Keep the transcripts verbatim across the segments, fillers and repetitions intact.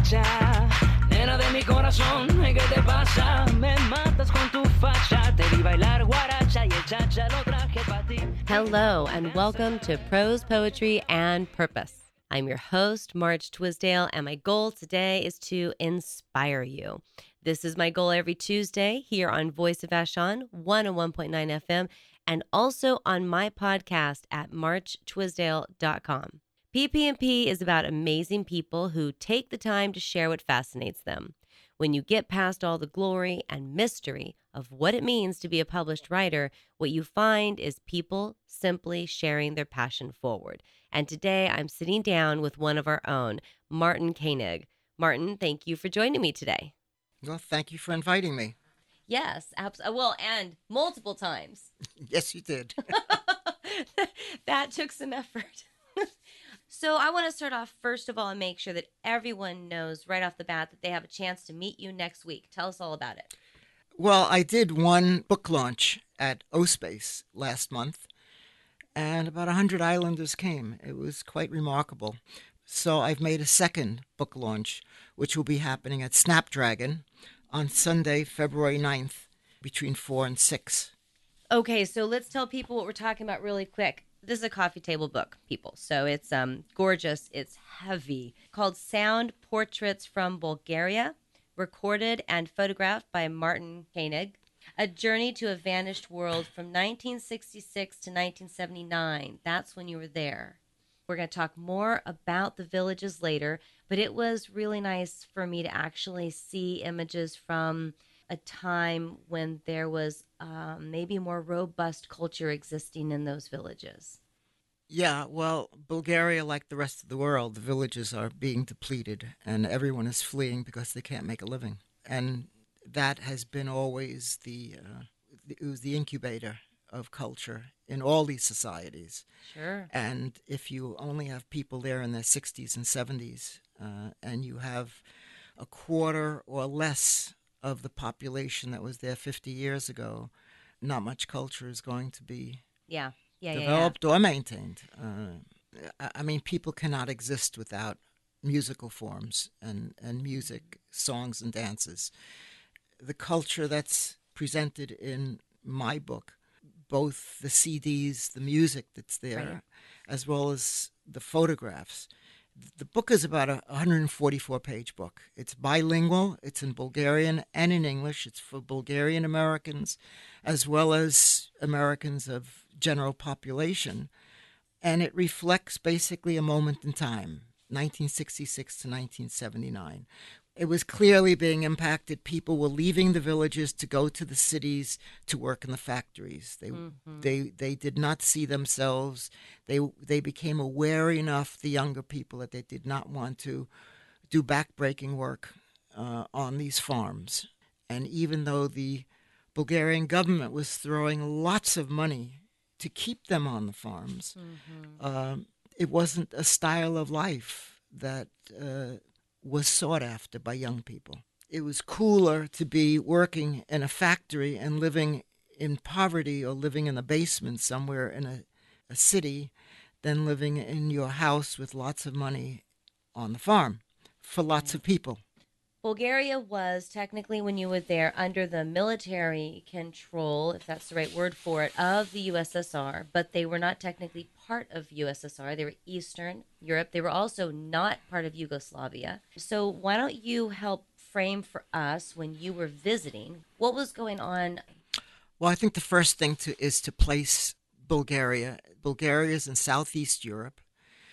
borracha, nena de mi corazón, ¿qué te pasa? Me matas con tu facha, te vi bailar guaracha y el cha-cha lo traje pa' ti. Hello, and welcome to Prose Poetry and Purpose. I'm your host, Marge Twisdale, and my goal today is to inspire you. This is my goal every Tuesday here on Voice of Vashon, one oh one point nine F M, and also on my podcast at march twisdale dot com. P P and P is about amazing people who take the time to share what fascinates them. When you get past all the glory and mystery of what it means to be a published writer, what you find is people simply sharing their passion forward. And today I'm sitting down with one of our own, Martin Koenig. Martin, thank you for joining me today. Well, thank you for inviting me. Yes, absolutely. Well, and multiple times. Yes, you did. That took some effort. So I want to start off, first of all, and make sure that everyone knows right off the bat that they have a chance to meet you next week. Tell us all about it. Well, I did one book launch at O-Space last month, and about one hundred Islanders came. It was quite remarkable. So I've made a second book launch, which will be happening at Snapdragon on Sunday, February ninth, between four and six. Okay, so let's tell people what we're talking about really quick. This is a coffee table book, people. So it's um gorgeous. It's heavy. Called Sound Portraits from Bulgaria, recorded and photographed by Martin Koenig. A Journey to a Vanished World from nineteen sixty-six to nineteen seventy-nine. That's when you were there. We're going to talk more about the villages later, but it was really nice for me to actually see images from a time when there was um, maybe more robust culture existing in those villages. Yeah, well, Bulgaria, like the rest of the world, the villages are being depleted, and everyone is fleeing because they can't make a living. And that has been always the, uh, it was the incubator of culture in all these societies. Sure. And if you only have people there in their sixties and seventies, uh, and you have a quarter or less of the population that was there fifty years ago, not much culture is going to be Yeah, yeah, developed yeah, or maintained. Uh, I I mean, people cannot exist without musical forms and, and music, songs and dances. The culture that's presented in my book, both the C Ds, the music that's there, Right. as well as the photographs. The book is about a one hundred forty-four page book. It's bilingual. It's in Bulgarian and in English. It's for Bulgarian Americans as well as Americans of general population. And it reflects basically a moment in time, nineteen sixty-six to nineteen seventy-nine. It was clearly being impacted. People were leaving the villages to go to the cities to work in the factories. They mm-hmm. they they did not see themselves. They they became aware enough, the younger people, that they did not want to do backbreaking work uh, on these farms. And even though the Bulgarian government was throwing lots of money to keep them on the farms, mm-hmm. uh, it wasn't a style of life that Uh, was sought after by young people. It was cooler to be working in a factory and living in poverty or living in a basement somewhere in a, a city than living in your house with lots of money on the farm for lots of people. Bulgaria was technically, when you were there, under the military control, if that's the right word for it, of the U S S R, but they were not technically part of U S S R. They were Eastern Europe. They were also not part of Yugoslavia. So why don't you help frame for us, when you were visiting, what was going on? Well, I think the first thing to is to place Bulgaria. Bulgaria is in Southeast Europe.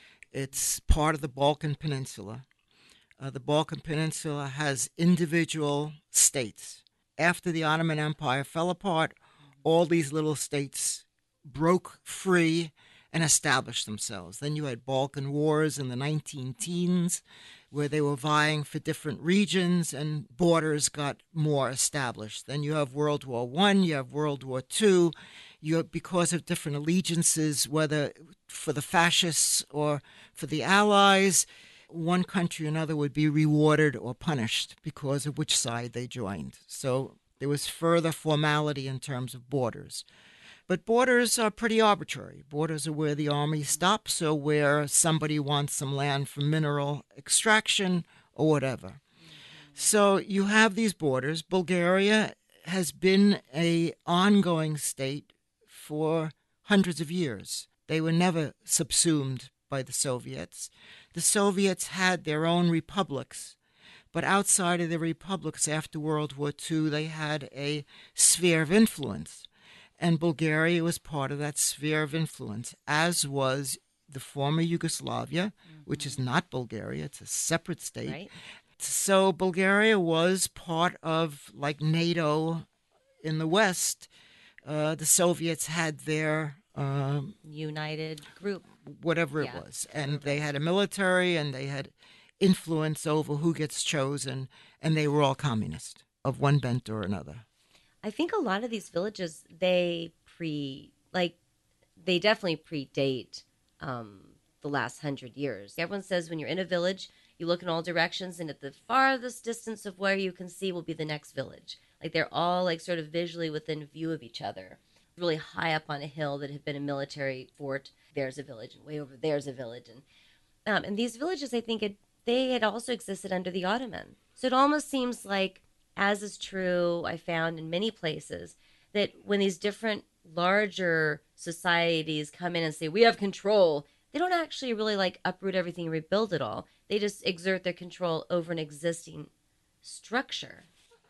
It's part of the Balkan Peninsula. Uh, the Balkan Peninsula has individual states. After the Ottoman Empire fell apart, all these little states broke free and established themselves. Then you had Balkan Wars in the nineteen teens, where they were vying for different regions and borders got more established. Then you have World War One, you have World War Two. You have, because of different allegiances, whether for the fascists or for the Allies, one country or another would be rewarded or punished because of which side they joined. So there was further formality in terms of borders. But borders are pretty arbitrary. Borders are where the army stops or where somebody wants some land for mineral extraction or whatever. So you have these borders. Bulgaria has been a ongoing state for hundreds of years. They were never subsumed by the Soviets. The Soviets had their own republics, but outside of the republics after World War Two, they had a sphere of influence. And Bulgaria was part of that sphere of influence, as was the former Yugoslavia, mm-hmm. which is not Bulgaria. It's a separate state. Right. So Bulgaria was part of, like, NATO in the West. Uh, the Soviets had their... Um, United group. Whatever yeah. it was. And they had a military, and they had influence over who gets chosen, and they were all communist of one bent or another. I think a lot of these villages, they pre, like, they definitely predate um, the last hundred years. Everyone says when you're in a village, you look in all directions, and at the farthest distance of where you can see will be the next village. Like, they're all, like, sort of visually within view of each other. Really high up on a hill that had been a military fort, there's a village, and way over there's a village. And um, and these villages, I think, it, they had also existed under the Ottoman. So it almost seems like, as is true, I found in many places, that when these different larger societies come in and say, we have control, they don't actually really like uproot everything and rebuild it all. They just exert their control over an existing structure.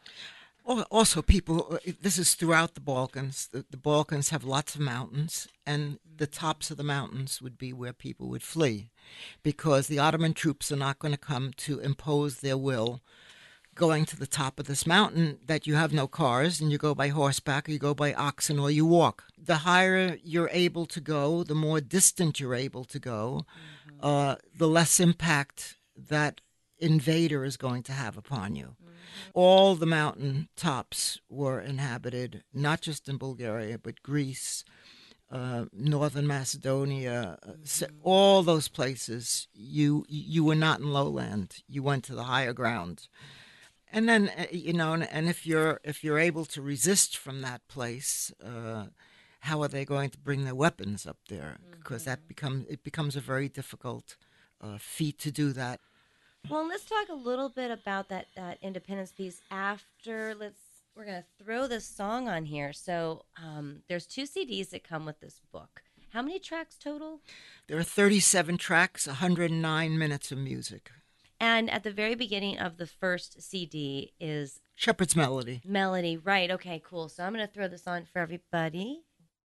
Also, people, this is throughout the Balkans. The, the Balkans have lots of mountains, and the tops of the mountains would be where people would flee, because the Ottoman troops are not going to come to impose their will going to the top of this mountain that you have no cars, and you go by horseback, or you go by oxen, or you walk. The higher you're able to go, the more distant you're able to go, mm-hmm. uh, the less impact that invader is going to have upon you. Mm-hmm. All the mountain tops were inhabited, not just in Bulgaria, but Greece, uh, Northern Macedonia, mm-hmm. all those places. You you were not in lowland. You went to the higher ground. And then, you know, and, and if you're if you're able to resist from that place, uh, how are they going to bring their weapons up there? Because mm-hmm. that become it becomes a very difficult uh, feat to do that. Well, let's talk a little bit about that, that independence piece after. Let's we're gonna throw this song on here. So um, there's two C Ds that come with this book. How many tracks total? There are thirty-seven tracks, one hundred nine minutes of music. And at the very beginning of the first C D is Shepherd's Melody. Melody, right? Okay, cool. So I'm gonna throw this on for everybody.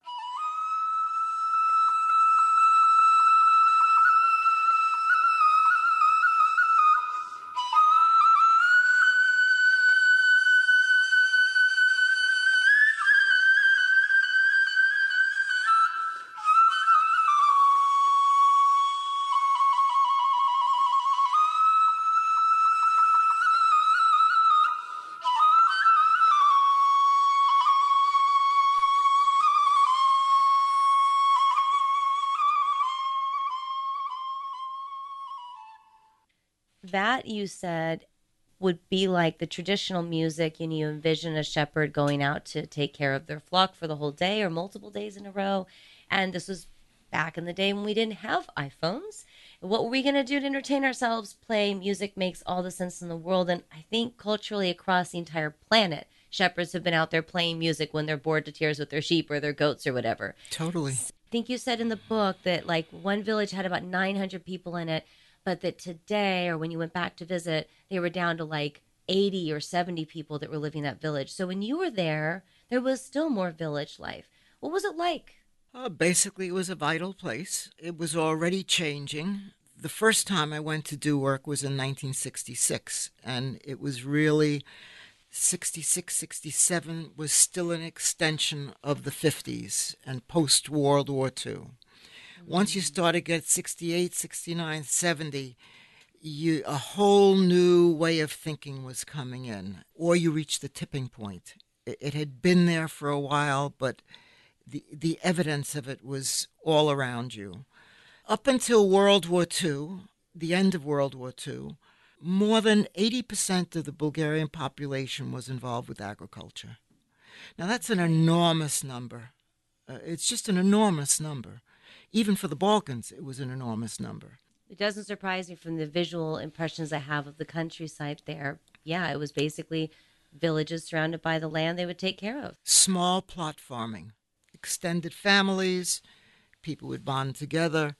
That, you said, would be like the traditional music, and you envision a shepherd going out to take care of their flock for the whole day or multiple days in a row. And this was back in the day when we didn't have iPhones. What were we going to do to entertain ourselves? Play music makes all the sense in the world. And I think culturally across the entire planet, shepherds have been out there playing music when they're bored to tears with their sheep or their goats or whatever. Totally. I think you said in the book that like one village had about nine hundred people in it, but that today, or when you went back to visit, they were down to like eighty or seventy people that were living in that village. So when you were there, there was still more village life. What was it like? Uh, basically, it was a vital place. It was already changing. The first time I went to do work was in nineteen sixty-six, and it was really sixty-six, sixty-seven was still an extension of the fifties and post-World War Two. Once you started to get sixty-eight, sixty-nine, seventy, you, a whole new way of thinking was coming in, or you reached the tipping point. It, it had been there for a while, but the the evidence of it was all around you. Up until World War Two, the end of World War Two, more than eighty percent of the Bulgarian population was involved with agriculture. Now, that's an enormous number. Uh, it's just an enormous number. Even for the Balkans, it was an enormous number. It doesn't surprise me from the visual impressions I have of the countryside there. Yeah, it was basically villages surrounded by the land they would take care of. Small plot farming, extended families, people would bond together.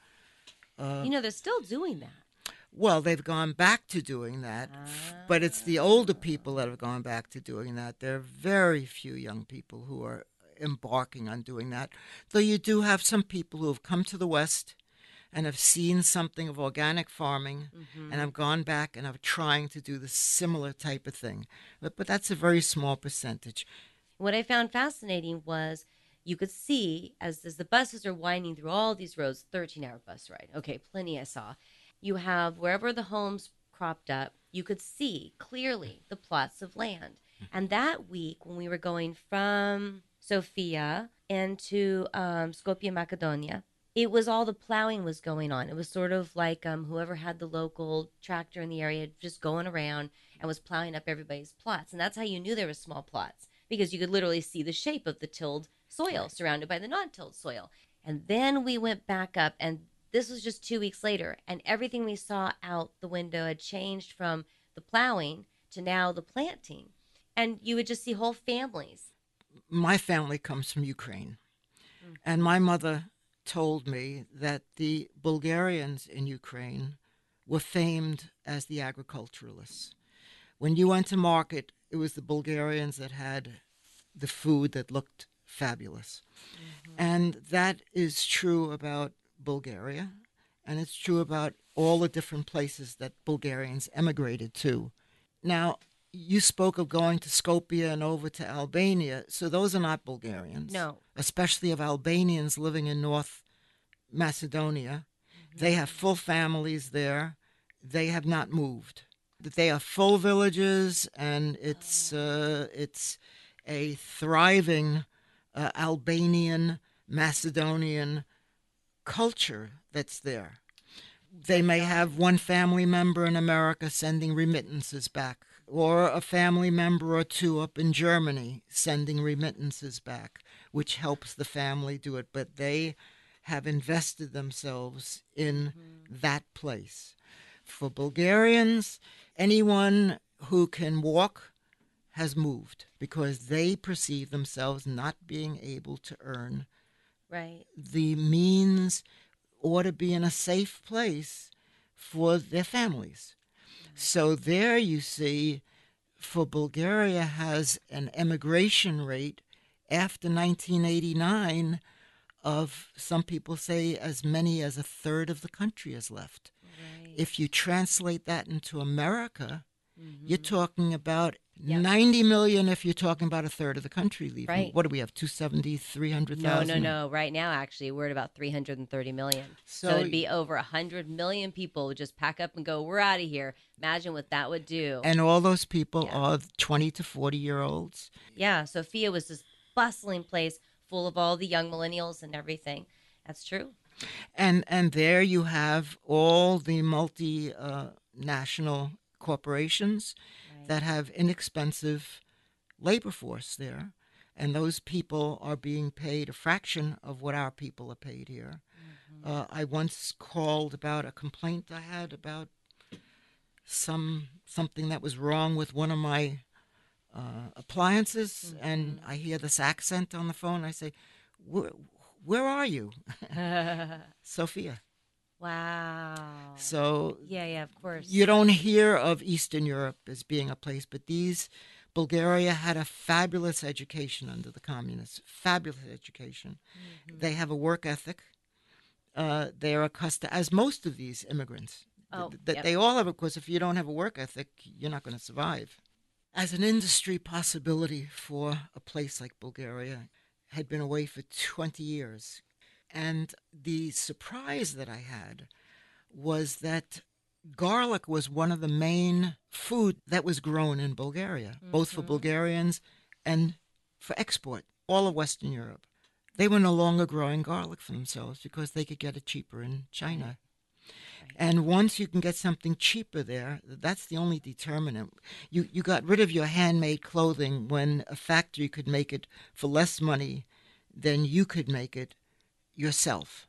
Uh, You know, they're still doing that. well, they've gone back to doing that, f- but it's the older people that have gone back to doing that. There are very few young people who are embarking on doing that, though you do have some people who have come to the West and have seen something of organic farming Mm-hmm. and have gone back and are trying to do the similar type of thing. But, but that's a very small percentage. What I found fascinating was you could see as, as the buses are winding through all these roads, thirteen hour bus ride. Okay, plenty I saw. You have wherever the homes cropped up, you could see clearly the plots of land. And that week, when we were going from Sofia into um, Skopje, Macedonia, it was all the plowing was going on. It was sort of like um, whoever had the local tractor in the area just going around and was plowing up everybody's plots. And that's how you knew there were small plots, because you could literally see the shape of the tilled soil surrounded by the non-tilled soil. And then we went back up, and this was just two weeks later, and everything we saw out the window had changed from the plowing to now the planting. And you would just see whole families. My family comes from Ukraine, and my mother told me that the Bulgarians in Ukraine were famed as the agriculturalists. When you went to market, it was the Bulgarians that had the food that looked fabulous. Mm-hmm. And that is true about Bulgaria, and it's true about all the different places that Bulgarians emigrated to. Now, you spoke of going to Skopje and over to Albania, so those are not Bulgarians. No. Especially of Albanians living in North Macedonia. Mm-hmm. They have full families there. They have not moved. They are full villages, and it's uh, it's a thriving uh, Albanian, Macedonian culture that's there. They may have one family member in America sending remittances back, or a family member or two up in Germany sending remittances back, which helps the family do it. But they have invested themselves in mm-hmm. that place. For Bulgarians, anyone who can walk has moved because they perceive themselves not being able to earn right. the means or to be in a safe place for their families. So there you see, for Bulgaria has an emigration rate after nineteen eighty-nine of, some people say, as many as a third of the country is left. Right. If you translate that into America, mm-hmm. you're talking about yep. ninety million if you're talking about a third of the country leaving. Right. What do we have, two seventy, three hundred thousand? No, no, no. Right now, actually, we're at about three hundred thirty million. So, so it'd be over one hundred million people would just pack up and go, we're out of here. Imagine what that would do. And all those people yeah. are twenty to forty-year-olds. Yeah, Sofia was this bustling place full of all the young millennials and everything. That's true. And and there you have all the multinational uh, corporations right. that have inexpensive labor force there. And those people are being paid a fraction of what our people are paid here. Mm-hmm. Uh, I once called about a complaint I had about some something that was wrong with one of my uh, appliances, mm-hmm. and I hear this accent on the phone. I say, where, where are you? Sofia. Wow. So yeah, yeah, of course. You don't hear of Eastern Europe as being a place, but these, Bulgaria had a fabulous education under the communists, fabulous education. Mm-hmm. They have a work ethic. Uh, they are accustomed, as most of these immigrants, oh, th- that yep. they all have, of course, if you don't have a work ethic, you're not going to survive. As an industry possibility for a place like Bulgaria, had been away for twenty years. And the surprise that I had was that garlic was one of the main food that was grown in Bulgaria, mm-hmm. both for Bulgarians and for export, all of Western Europe. They were no longer growing garlic for themselves because they could get it cheaper in China. Right. Right. And once you can get something cheaper there, that's the only determinant. You you got rid of your handmade clothing when a factory could make it for less money than you could make it yourself.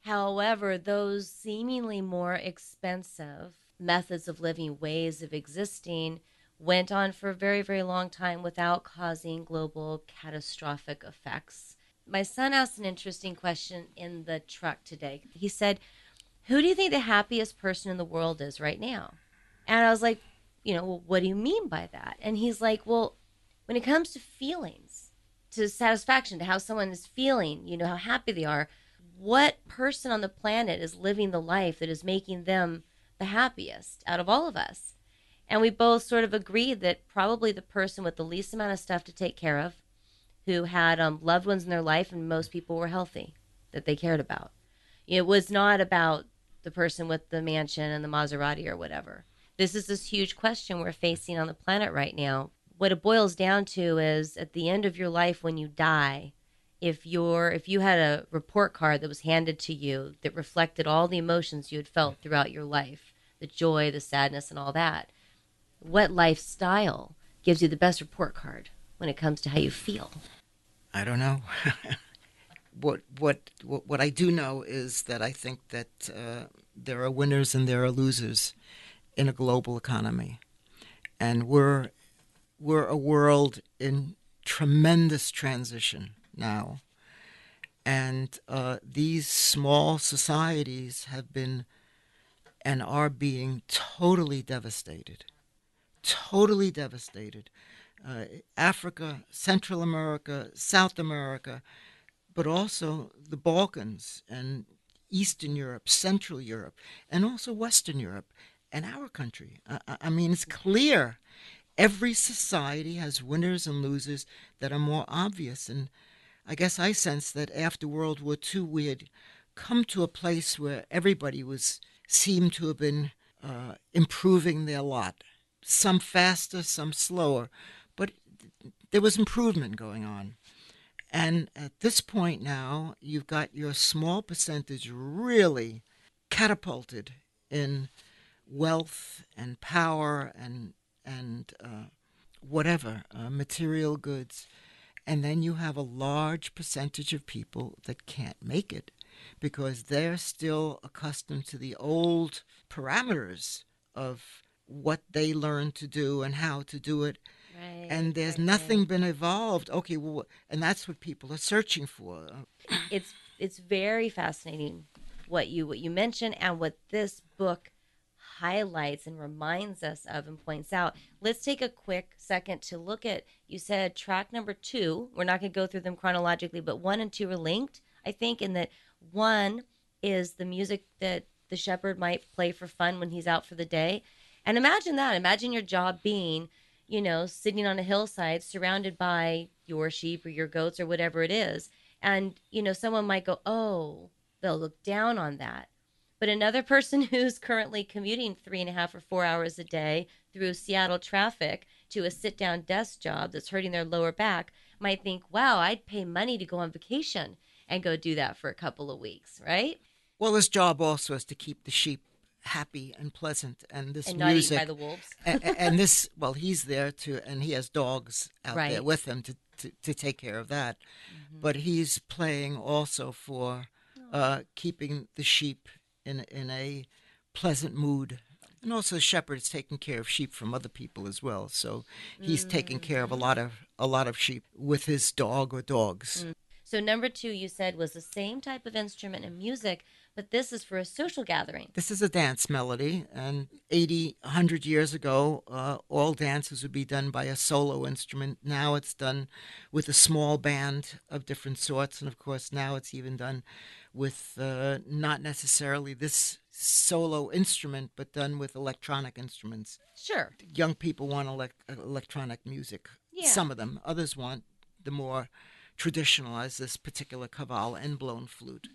However, those seemingly more expensive methods of living, ways of existing, went on for a very, very long time without causing global catastrophic effects. My son asked an interesting question in the truck today. He said, who do you think the happiest person in the world is right now? And I was like, you know, well, what do you mean by that? And he's like, well, when it comes to feelings, to satisfaction, to how someone is feeling, you know, how happy they are, what person on the planet is living the life that is making them the happiest out of all of us? And we both sort of agreed that probably the person with the least amount of stuff to take care of, who had um, loved ones in their life, and most people were healthy, that they cared about. It was not about the person with the mansion and the Maserati or whatever. This is this huge question we're facing on the planet right now. What it boils down to is, at the end of your life, when you die, if you're if you had a report card that was handed to you that reflected all the emotions you had felt throughout your life, the joy, the sadness, and all that, what lifestyle gives you the best report card when it comes to how you feel? I don't know. what, what what what I do know is that I think that uh, there are winners and there are losers in a global economy, and we're we're a world in tremendous transition now, and uh, these small societies have been and are being totally devastated, totally devastated. Uh, Africa, Central America, South America, but also the Balkans and Eastern Europe, Central Europe, and also Western Europe, and our country. I, I mean, it's clear. Every society has winners and losers that are more obvious. And I guess I sense that after World War Two, we had come to a place where everybody was seemed to have been uh, improving their lot. Some faster, some slower. But there was improvement going on. And at this point now, you've got your small percentage really catapulted in wealth and power and and uh, whatever, uh, material goods. And then you have a large percentage of people that can't make it because they're still accustomed to the old parameters of what they learned to do and how to do it. Right, And there's right, nothing right. been evolved. Okay, well, and that's what people are searching for. It's it's very fascinating what you what you mentioned and what this book highlights and reminds us of and points out. Let's take a quick second to look at, you said track number two. We're not going to go through them chronologically, but one and two are linked, I think, in that one is the music that the shepherd might play for fun when he's out for the day. And imagine that. Imagine your job being, you know, sitting on a hillside surrounded by your sheep or your goats or whatever it is. And, you know, someone might go, oh, they'll look down on that. But another person who's currently commuting three and a half or four hours a day through Seattle traffic to a sit-down desk job that's hurting their lower back might think, wow, I'd pay money to go on vacation and go do that for a couple of weeks, right? Well, his job also is to keep the sheep happy and pleasant, and this And not eaten music by the wolves. and, and this, well, he's there to, and he has dogs out Right. there with him to, to, to take care of that. Mm-hmm. But he's playing also for uh, keeping the sheep in in a pleasant mood. And also the shepherd is taking care of sheep from other people as well. So he's mm-hmm. taking care of a lot of a lot of sheep with his dog or dogs. Mm-hmm. So number two, you said, was the same type of instrument and music, but this is for a social gathering. This is a dance melody, and eighty, one hundred years ago, uh, all dances would be done by a solo instrument. Now it's done with a small band of different sorts, and of course now it's even done with uh, not necessarily this solo instrument, but done with electronic instruments. Sure. Young people want elect- electronic music. Yeah. Some of them. Others want the more traditional, as this particular caval and blown flute.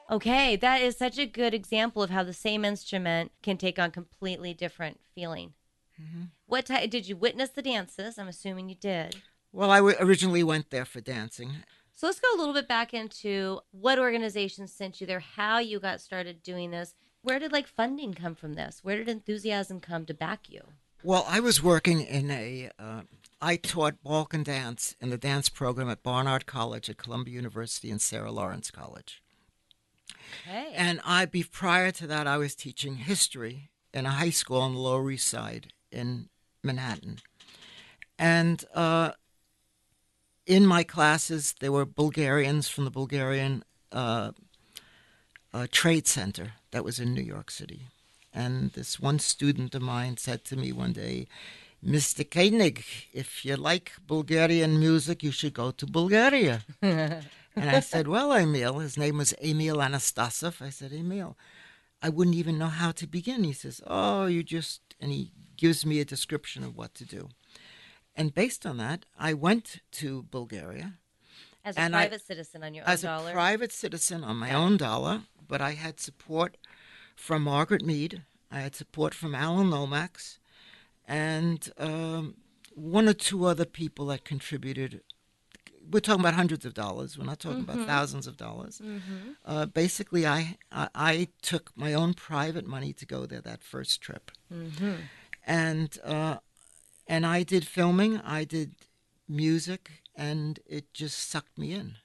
Okay, that is such a good example of how the same instrument can take on completely different feeling. Hmm. What ti did you witness the dances? I'm assuming you did. Well, I w- originally went there for dancing. So let's go a little bit back into what organizations sent you there, how you got started doing this. Where did like funding come from this? Where did enthusiasm come to back you? Well, I was working in a, uh, I taught Balkan dance in the dance program at Barnard College at Columbia University and Sarah Lawrence College. Okay. And I, be prior to that, I was teaching history in a high school on the Lower East Side in Manhattan. And uh, in my classes, there were Bulgarians from the Bulgarian uh, uh, Trade Center that was in New York City. And this one student of mine said to me one day, Mister Koenig, if you like Bulgarian music, you should go to Bulgaria. And I said, well, Emil, his name was Emil Anastasov. I said, Emil, I wouldn't even know how to begin. He says, oh, you just, and he gives me a description of what to do. And based on that, I went to Bulgaria. As a and I- private citizen on your own As dollar? a private citizen on my Got it. own dollar, but I had support from Margaret Mead. I had support from Alan Lomax and um, one or two other people that contributed. We're talking about hundreds of dollars. We're not talking Mhm. about thousands of dollars. Mm-hmm. Uh, basically, I, I I took my own private money to go there that first trip, Mm-hmm. and uh, and I did filming. I did music, and it just sucked me in.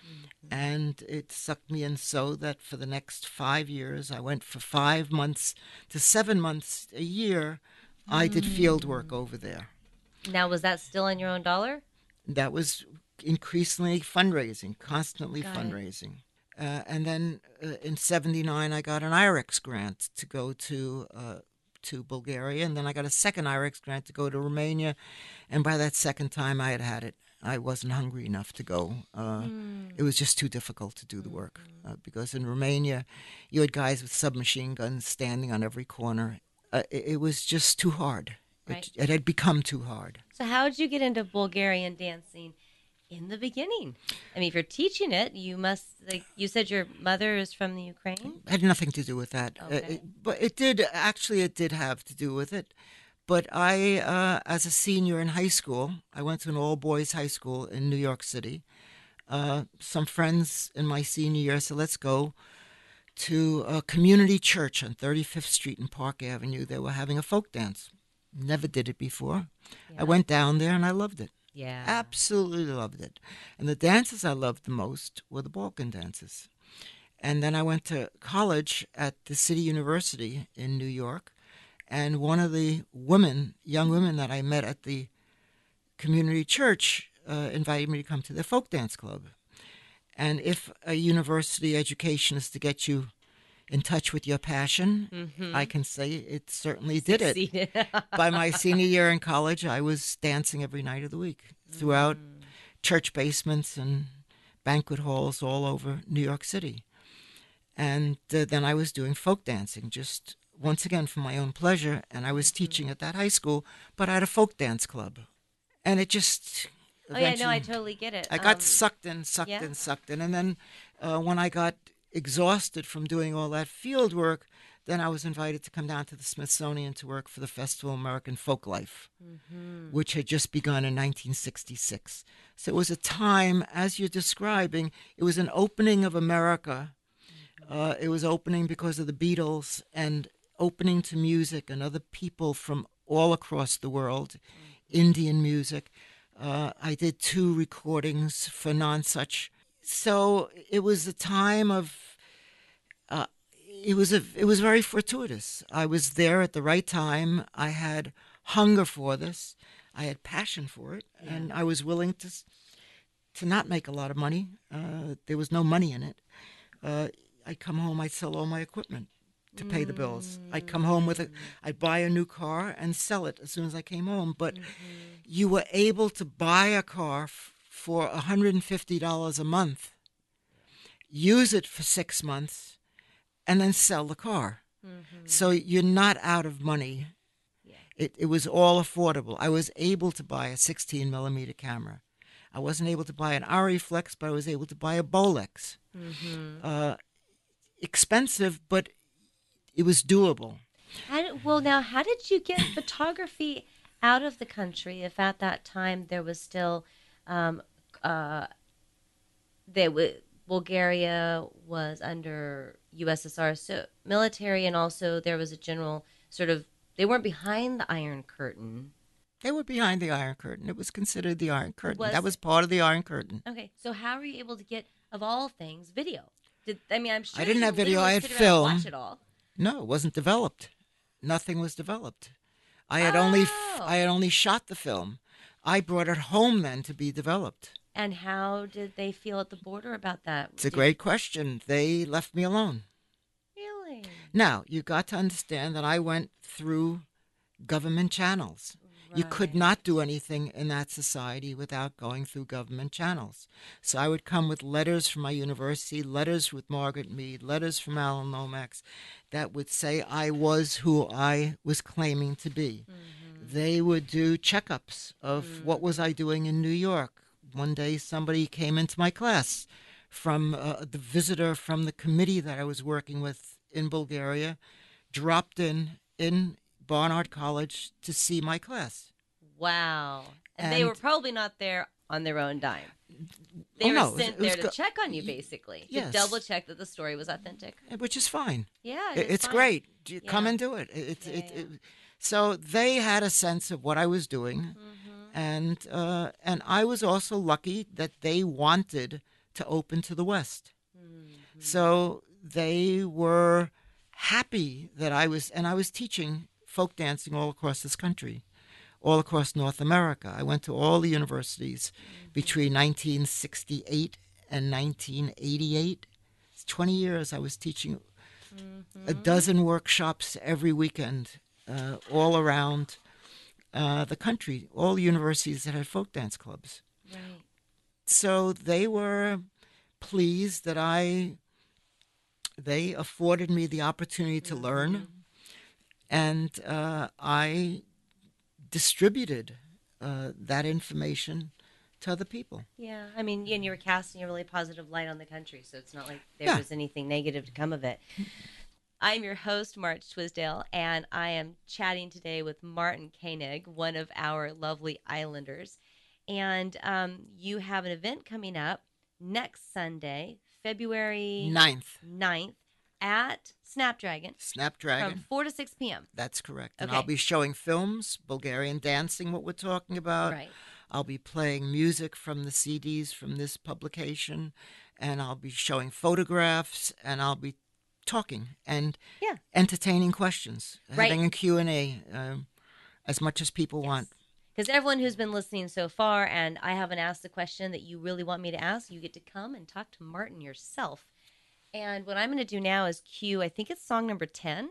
And it sucked me in so that for the next five years, I went for five months to seven months a year. I did field work over there. Now, was that still on your own dollar? That was increasingly fundraising, constantly Got it. fundraising. Uh, and then uh, in seventy-nine, I got an I R E X grant to go to uh, to Bulgaria. And then I got a second I R E X grant to go to Romania. And by that second time, I had had it. I wasn't hungry enough to go. Uh, It was just too difficult to do the work uh, because in Romania, you had guys with submachine guns standing on every corner. Uh, it, it was just too hard. Right. It, it had become too hard. So how did you get into Bulgarian dancing in the beginning? I mean, if you're teaching it, you must, like you said, your mother is from the Ukraine? It had nothing to do with that. Uh, Okay. it- but it did, actually, it did have to do with it. But I, uh, as a senior in high school, I went to an all-boys high school in New York City. Uh, some friends in my senior year said, let's go to a community church on thirty-fifth Street and Park Avenue. They were having a folk dance. Never did it before. Yeah. I went down there and I loved it. Yeah. Absolutely loved it. And the dances I loved the most were the Balkan dances. And then I went to college at the City University in New York. And one of the women, young women that I met at the community church, uh, invited me to come to their folk dance club. And if a university education is to get you in touch with your passion, Mhm. I can say it certainly did it. Succeeded. By my senior year in college, I was dancing every night of the week throughout church basements and banquet halls all over New York City. And uh, then I was doing folk dancing, just once again for my own pleasure. And I was teaching at that high school, but I had a folk dance club. And it just. Oh, yeah, no, I eventually- totally get it. I got Um, sucked in, sucked yeah. in, sucked in. And then uh, when I got exhausted from doing all that field work, then I was invited to come down to the Smithsonian to work for the Festival of American Folklife, mhm. which had just begun in nineteen sixty-six. So it was a time, as you're describing, it was an opening of America. Uh, it was opening because of the Beatles and opening to music and other people from all across the world, Indian music. Uh, I did two recordings for Non-Such. So it was a time of, uh, it was a, it was very fortuitous. I was there at the right time. I had hunger for this. I had passion for it, and I was willing to, s- to not make a lot of money. Uh, there was no money in it. Uh, I'd come home, I'd sell all my equipment to pay the bills. I'd come home with it, I'd buy a new car and sell it as soon as I came home. But you were able to buy a car f- for one hundred fifty dollars a month, use it for six months, and then sell the car. So you're not out of money. Yeah. It, it was all affordable. I was able to buy a sixteen millimeter camera. I wasn't able to buy an Ariflex, but I was able to buy a Bolex. Mhm. Uh, expensive, but it was doable. How did, well, now, how did you get photography out of the country if at that time there was still, um, uh, they w- Bulgaria was under U S S R so military, and also there was a general sort of, they weren't behind the Iron Curtain. They were behind the Iron Curtain. It was considered the Iron Curtain. Was that was part of the Iron Curtain. Okay, so how were you able to get, of all things, video? Did I mean, I'm sure I didn't you have video. I literally had sit around and film. watch it all. No, it wasn't developed. Nothing was developed. I had only Oh. I had only shot the film. I brought it home then to be developed. And how did they feel at the border about that? It's a Did- great question. They left me alone. Really? Now, you got to understand that I went through government channels. You could Right. not do anything in that society without going through government channels. So I would come with letters from my university, letters with Margaret Mead, letters from Alan Lomax that would say I was who I was claiming to be. Mm-hmm. They would do checkups of Mm. what was I doing in New York. One day somebody came into my class from uh, the visitor from the committee that I was working with in Bulgaria, dropped in in Barnard College to see my class. Wow. And, they And- were probably not there on their own dime. They Oh, were no, it was- sent it was there to go- check on you, y- basically, to yes. double check that the story was authentic. Which is fine. Yeah, It- it's fine. great. You Come Yeah. and do it. It, Yeah, it, yeah. it, so they had a sense of what I was doing, Mm-hmm. and uh, and I was also lucky that they wanted to open to the West. Mm-hmm. So they were happy that I was, and I was teaching folk dancing all across this country, all across North America. I went to all the universities between nineteen sixty-eight and nineteen eighty-eight. It's twenty years I was teaching a dozen workshops every weekend, uh, all around uh, the country, all the universities that had folk dance clubs. Right. So they were pleased that I, they afforded me the opportunity to learn, and uh, I distributed uh, that information to other people. Yeah, I mean, and you were casting a really positive light on the country, so it's not like there Yeah. was anything negative to come of it. I'm your host, March Twisdale, and I am chatting today with Martin Koenig, one of our lovely Islanders. And um, you have an event coming up next Sunday, February Ninth, ninth, at Snapdragon Snapdragon. from four to six p.m. That's correct. And Okay. I'll be showing films, Bulgarian dancing, what we're talking about. Right. I'll be playing music from the C Ds from this publication, and I'll be showing photographs, and I'll be talking and Yeah. entertaining questions, Right. having a Q and A um, as much as people want. Because everyone who's been listening so far, and I haven't asked the question that you really want me to ask, you get to come and talk to Martin yourself. And what I'm going to do now is cue, I think it's song number ten.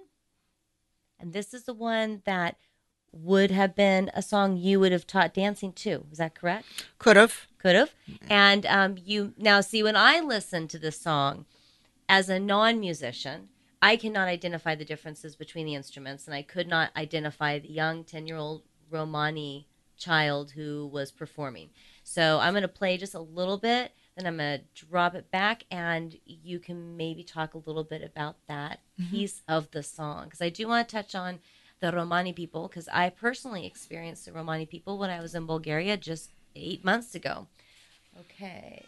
And this is the one that would have been a song you would have taught dancing to. Is that correct? Could have. Could have. And um, you now see, when I listen to this song as a non-musician, I cannot identify the differences between the instruments, and I could not identify the young ten-year-old Romani child who was performing. So I'm going to play just a little bit, then I'm going to drop it back, and you can maybe talk a little bit about that piece of the song. Because I do want to touch on the Romani people, because I personally experienced the Romani people when I was in Bulgaria just eight months ago. Okay.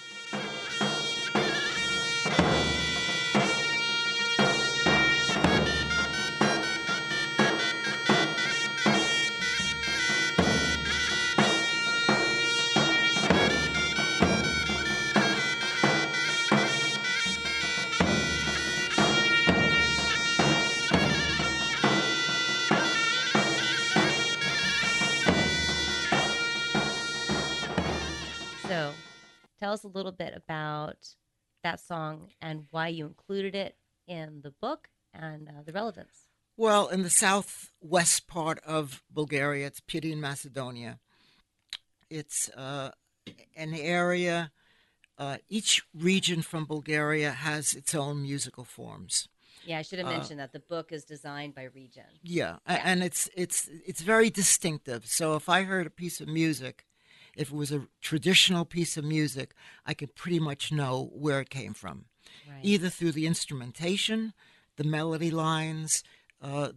So, tell us a little bit about that song and why you included it in the book and uh, the relevance. Well, in the southwest part of Bulgaria, it's Pirin, Macedonia. It's uh, an area, uh, each region from Bulgaria has its own musical forms. Yeah, I should have Uh, mentioned that the book is designed by region. Yeah, a- Yeah. and it's it's it's very distinctive. So if I heard a piece of music If it was a traditional piece of music, I could pretty much know where it came from, Right. either through the instrumentation, the melody lines, uh,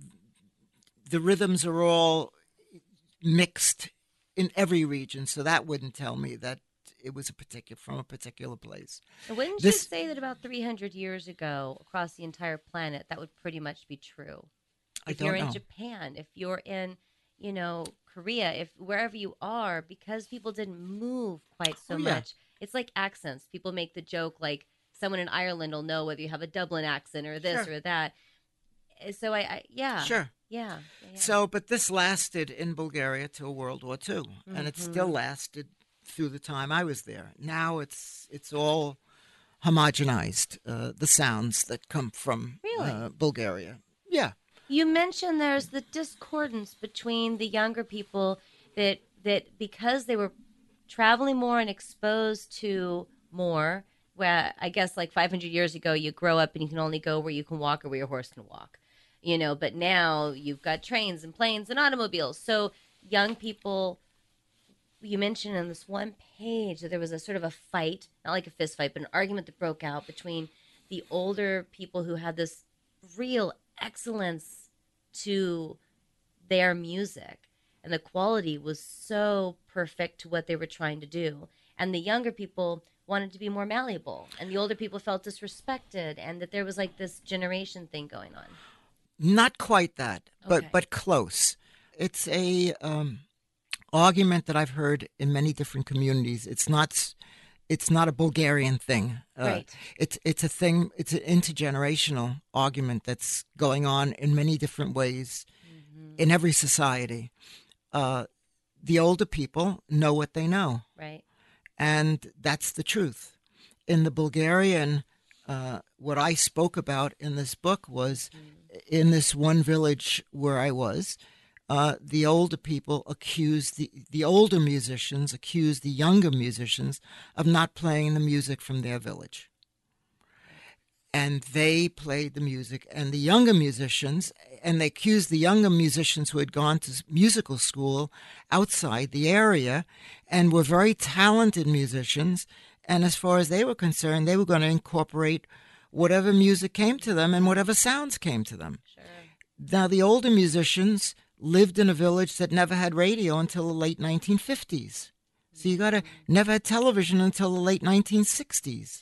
the rhythms are all mixed in every region, so that wouldn't tell me that it was a particular from a particular place. Wouldn't This, you say that about three hundred years ago, across the entire planet, that would pretty much be true? I If don't you're in know. Japan, if you're in, you know, Korea, if wherever you are, because people didn't move quite so Oh, yeah. much, it's like accents. People make the joke like someone in Ireland will know whether you have a Dublin accent or this Sure. or that. Uh, So I, I yeah, Sure. yeah, yeah, yeah. So, but this lasted in Bulgaria till World War Two, and it still Mhm. lasted through the time I was there. Now it's it's all homogenized, uh, the sounds that come from Really? uh, Bulgaria. Yeah. You mentioned there's the discordance between the younger people that that because they were traveling more and exposed to more. Where I guess like five hundred years ago, you grow up and you can only go where you can walk or where your horse can walk, you know. But now you've got trains and planes and automobiles. So young people, you mentioned on this one page that there was a sort of a fight, not like a fist fight, but an argument that broke out between the older people who had this real excellence to their music, and the quality was so perfect to what they were trying to do, and the younger people wanted to be more malleable, and the older people felt disrespected, and that there was like this generation thing going on. Not quite that, but Okay. but close. It's a um, argument that I've heard in many different communities. It's not s- it's not a Bulgarian thing. Uh, Right. It's it's a thing. It's an intergenerational argument that's going on in many different ways in every society. Uh, the older people know what they know, Right. and that's the truth. In the Bulgarian, uh, what I spoke about in this book was in this one village where I was, uh, the older people accused the, the older musicians accused the younger musicians of not playing the music from their village. And they played the music, and the younger musicians, and they accused the younger musicians who had gone to musical school outside the area and were very talented musicians. And as far as they were concerned, they were going to incorporate whatever music came to them and whatever sounds came to them. Sure. Now, the older musicians lived in a village that never had radio until the late nineteen fifties. So you got to never had television until the late nineteen sixties.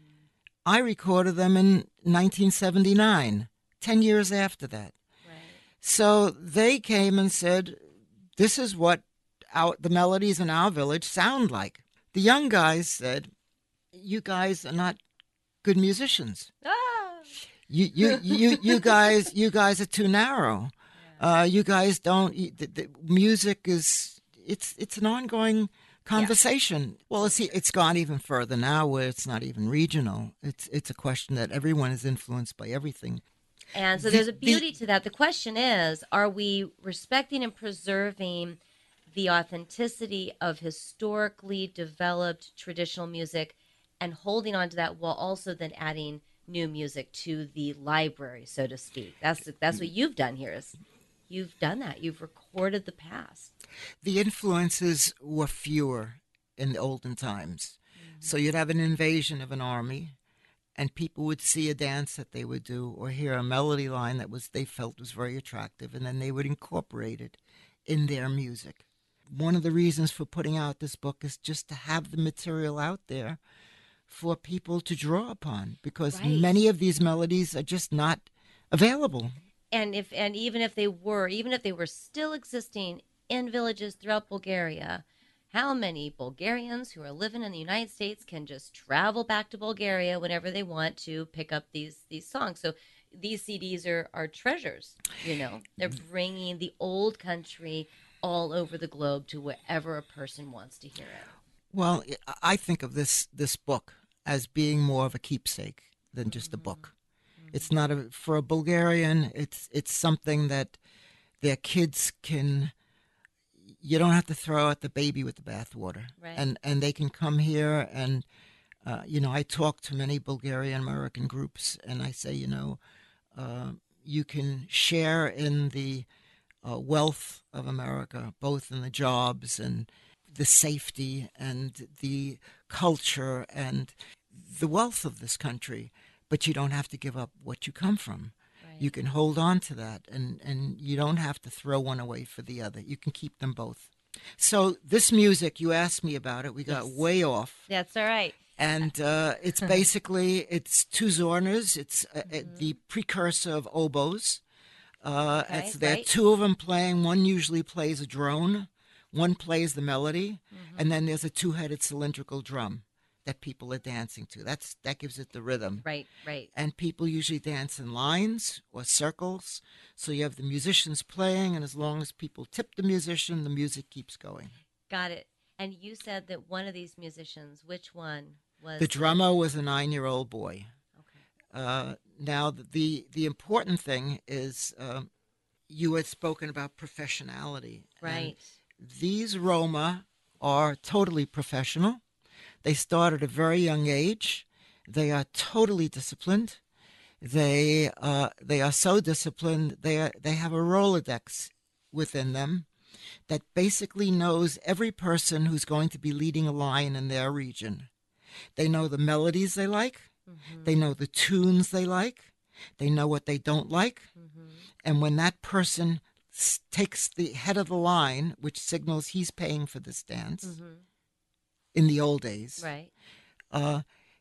I recorded them in nineteen seventy-nine, ten years after that. Right. So they came and said, this is what our, the melodies in our village sound like. The young guys said, you guys are not good musicians. Ah. You you you you guys you guys are too narrow. Uh, you guys don't. you- The, the music is it's it's an ongoing conversation. Well, see, it's gone even further now, where it's not even regional. It's it's a question that everyone is influenced by everything. And so The- there's a the- beauty to that. The question is, are we respecting and preserving the authenticity of historically developed traditional music and holding on to that while also then adding new music to the library, so to speak? That's that's what you've done here is you've done that. You've recorded the past. The influences were fewer in the olden times. So you'd have an invasion of an army, and people would see a dance that they would do or hear a melody line that was they felt was very attractive, and then they would incorporate it in their music. One of the reasons for putting out this book is just to have the material out there for people to draw upon, because Right. many of these melodies are just not available. And if and even if they were, even if they were still existing in villages throughout Bulgaria, how many Bulgarians who are living in the United States can just travel back to Bulgaria whenever they want to pick up these these songs? So these C Ds are are treasures. You know, they're bringing the old country all over the globe to wherever a person wants to hear it. Well, I I think of this this book as being more of a keepsake than just a book. It's not a for a Bulgarian. It's it's something that their kids can. You don't have to throw out the baby with the bathwater, Right. and and they can come here and. Uh, you know, I talk to many Bulgarian American groups, and I say, you know, uh, you can share in the uh, wealth of America, both in the jobs and the safety and the culture and the wealth of this country, but you don't have to give up what you come from. Right. You can hold on to that, and, and you don't have to throw one away for the other. You can keep them both. So this music, you asked me about it. We got Yes. way off. That's all right. And uh, it's basically, it's two Zorners. It's uh, uh, the precursor of oboes. Uh, Okay, it's, there are right. two of them playing. One usually plays a drone. One plays the melody. And then there's a two-headed cylindrical drum that people are dancing to. That's That gives it the rhythm. Right, right. And people usually dance in lines or circles. So you have the musicians playing, and as long as people tip the musician, the music keeps going. Got it. And you said that one of these musicians, which one was The drummer was a nine-year-old boy. Okay. Uh, now, the the important thing is um, you had spoken about professionality. And Right. these Roma are totally professional. They start at a very young age. They are totally disciplined. They uh, they are so disciplined. They are, they have a Rolodex within them that basically knows every person who's going to be leading a line in their region. They know the melodies they like. Mm-hmm. They know the tunes they like. They know what they don't like. Mm-hmm. And when that person s- takes the head of the line, which signals he's paying for this dance, Mm-hmm. in the old days, Right. uh,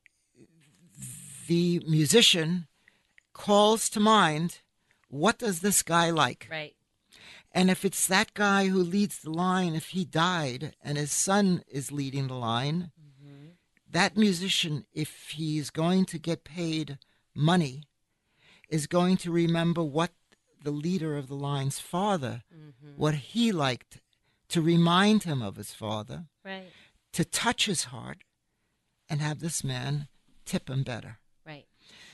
the musician calls to mind, what does this guy like? Right. And if it's that guy who leads the line, if he died and his son is leading the line, Mm-hmm. that musician, if he's going to get paid money, is going to remember what the leader of the line's father, Mm-hmm. what he liked, to remind him of his father, Right. to touch his heart, and have this man tip him better. Right.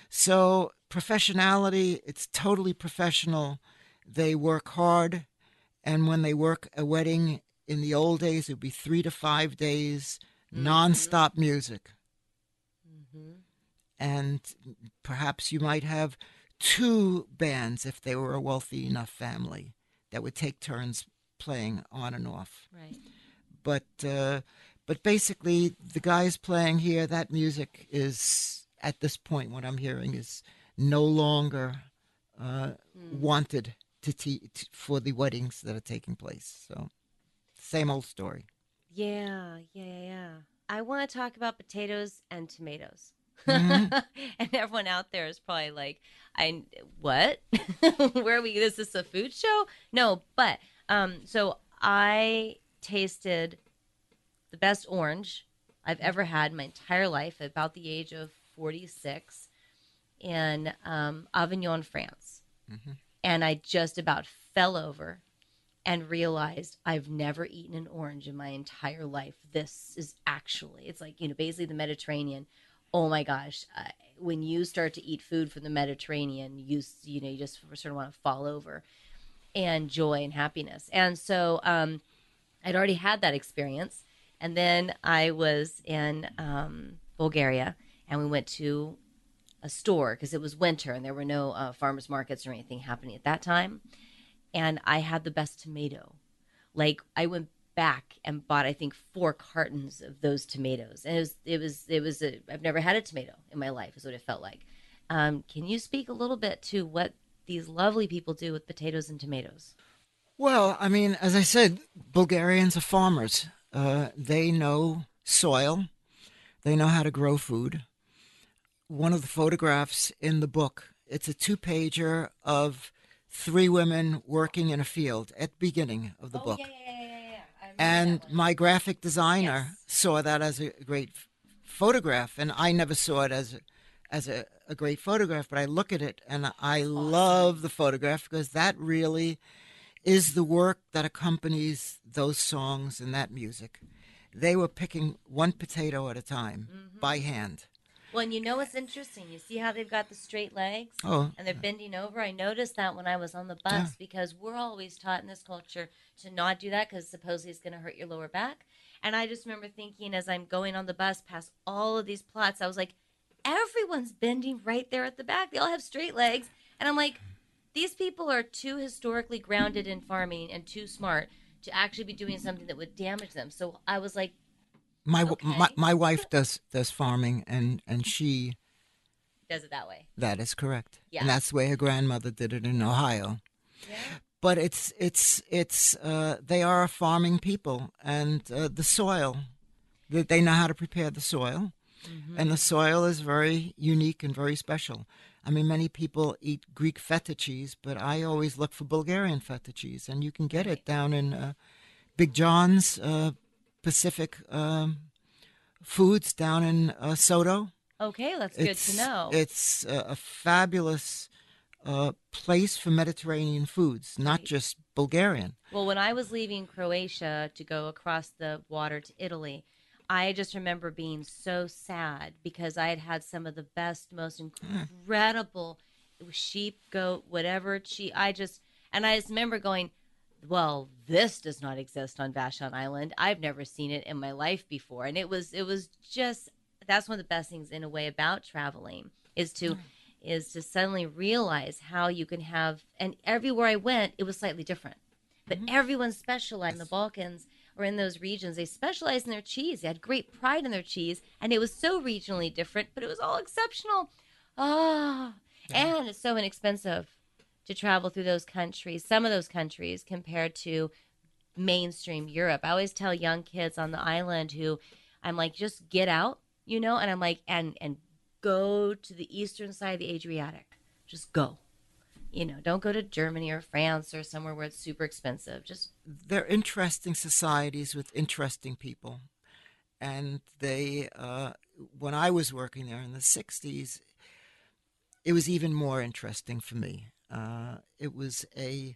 So professionality, it's totally professional. They work hard, and when they work a wedding in the old days, it would be three to five days, Mhm. nonstop music. Mm-hmm. And perhaps you might have two bands if they were a wealthy enough family that would take turns playing on and off. Right. But uh, but basically, the guys playing here, that music is, at this point, what I'm hearing is no longer uh, Mm. wanted to te- t- for the weddings that are taking place. So, same old story. Yeah, yeah, yeah, yeah. I want to talk about potatoes and tomatoes. Mhm. And everyone out there is probably like, I what? Where are we? Is this a food show? No, but um, so I tasted the best orange I've ever had in my entire life at about the age of forty-six in um, Avignon, France. Mhm. And I just about fell over and realized I've never eaten an orange in my entire life. This is actually, it's like, you know, basically the Mediterranean. Oh my gosh. Uh, when you start to eat food from the Mediterranean, you, s- you know, you just sort of want to fall over, and joy and happiness. And so um, I'd already had that experience. And then I was in um, Bulgaria, and we went to a store because it was winter and there were no uh, farmers markets or anything happening at that time. And I had the best tomato. Like, I went back and bought, I think, four cartons of those tomatoes. And it was, it was, it was, a, I've never had a tomato in my life, is what it felt like. Um, can you speak a little bit to what these lovely people do with potatoes and tomatoes? Well, I mean, as I said, Bulgarians are farmers. Uh, they know soil. They know how to grow food. One of the photographs in the book, it's a two-pager of three women working in a field at the beginning of the book. yeah, yeah, yeah, yeah. I remember And that one. my graphic designer Yes. saw that as a great f- photograph, and I never saw it as a, as a, a great photograph, but I look at it and I love the photograph because that really is the work that accompanies those songs and that music. They were picking one potato at a time by hand. Well, and you know what's interesting? You see how they've got the straight legs? Oh, And they're bending over. I noticed that when I was on the bus Yeah. because we're always taught in this culture to not do that because supposedly it's going to hurt your lower back. And I just remember thinking as I'm going on the bus past all of these plots, I was like, everyone's bending right there at the back. They all have straight legs. And I'm like, these people are too historically grounded in farming and too smart to actually be doing something that would damage them. So I was like, My, okay. my my wife does does farming, and and she does it that way. that is correct. Yeah. And that's the way her grandmother did it in Ohio. Yeah. But it's it's it's uh, they are a farming people, and uh, the soil, they, they know how to prepare the soil, Mm-hmm. and the soil is very unique and very special. I mean, many people eat Greek feta cheese, but I always look for Bulgarian feta cheese, and you can get Right. it down in uh, Big John's uh, Pacific um, Foods down in uh, Soto. Okay, that's It's good to know. it's a, a fabulous uh, place for Mediterranean foods, not Right. just Bulgarian. Well, when I was leaving Croatia to go across the water to Italy, I just remember being so sad because I had had some of the best, most incredible it was sheep, goat, whatever cheese. I just, and I just remember going, well, this does not exist on Vashon Island. I've never seen it in my life before. And it was, it was just, that's one of the best things in a way about traveling is to, is to suddenly realize how you can have, and everywhere I went, it was slightly different. But everyone specialized in the Balkans or in those regions. They specialized in their cheese. They had great pride in their cheese, and it was so regionally different, but it was all exceptional. Ah, and it's so inexpensive to travel through those countries, some of those countries, compared to mainstream Europe. I always tell young kids on the island who I'm like, just get out, you know, and I'm like, and and go to the eastern side of the Adriatic. Just go. You know, don't go to Germany or France or somewhere where it's super expensive. Just They're interesting societies with interesting people. And they, uh, when I was working there in the sixties, it was even more interesting for me. Uh, it was a,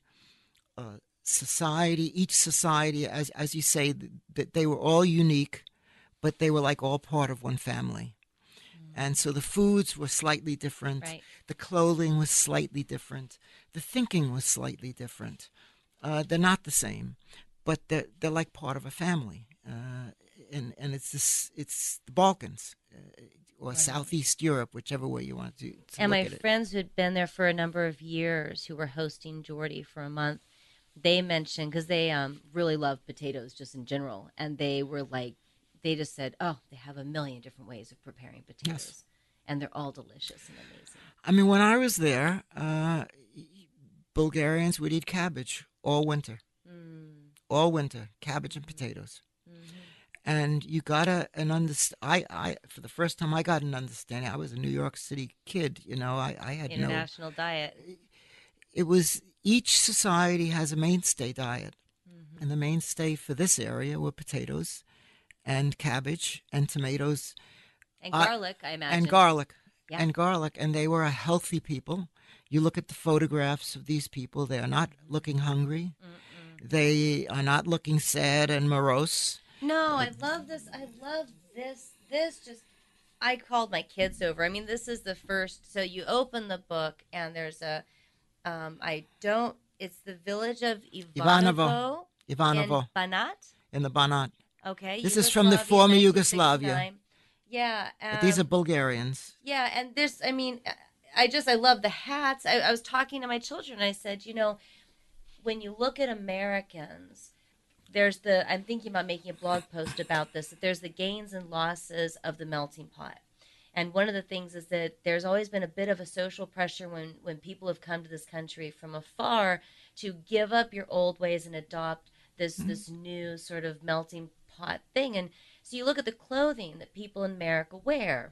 a society, each society, as, as you say, that they were all unique, but they were like all part of one family. And so the foods were slightly different. Right. The clothing was slightly different. The thinking was slightly different. Uh, they're not the same, but they're, they're like part of a family. Uh, and and it's this, it's the Balkans uh, or Right. Southeast Europe, whichever way you want to, to and look my at it. friends who had been there for a number of years who were hosting Geordie for a month, they mentioned because they um, really love potatoes just in general, and they were like, they just said, oh, they have a million different ways of preparing potatoes, Yes. and they're all delicious and amazing. I mean, when I was there, uh, Bulgarians would eat cabbage all winter. Mm. All winter, cabbage and potatoes. Mm-hmm. And you gotta an understand. I, I for the first time I got an understanding. I was a New York City kid, you know. I, I had International diet. no. It was each society has a mainstay diet, Mm-hmm. and the mainstay for this area were potatoes, and cabbage and tomatoes And Uh, garlic, I imagine. and garlic, Yeah. and garlic, and they were a healthy people. You look at the photographs of these people; they are not looking hungry. Mm-mm. They are not looking sad and morose. No, I love this. I love this. This just, I called my kids over. I mean, this is the first. So you open the book, and there's a, um, I don't, it's the village of Ivanovo, Ivanovo in Banat. in the Banat. Okay. This is from the Yugoslavia, former nineteen Yugoslavia. sixty-nine. Yeah. But these are um, Bulgarians. Yeah, and this, I mean, I just, I love the hats. I, I was talking to my children. I said, you know, when you look at Americans, there's the, I'm thinking about making a blog post about this, that there's the gains and losses of the melting pot. And one of the things is that there's always been a bit of a social pressure when, when people have come to this country from afar to give up your old ways and adopt this, mm-hmm. this new sort of melting pot thing. And so you look at the clothing that people in America wear,